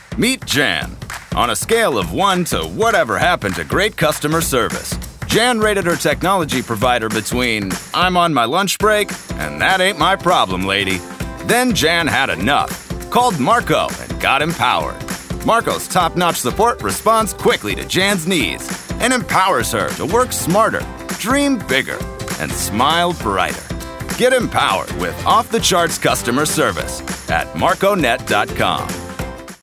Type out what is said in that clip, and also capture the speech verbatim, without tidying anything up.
Meet Jan. On a scale of one to whatever happened to great customer service, Jan rated her technology provider between I'm on my lunch break and that ain't my problem, lady. Then Jan had enough, called Marco, and got empowered. Marco's top-notch support responds quickly to Jan's needs and empowers her to work smarter, dream bigger, and smile brighter. Get empowered with off-the-charts customer service at marco net dot com.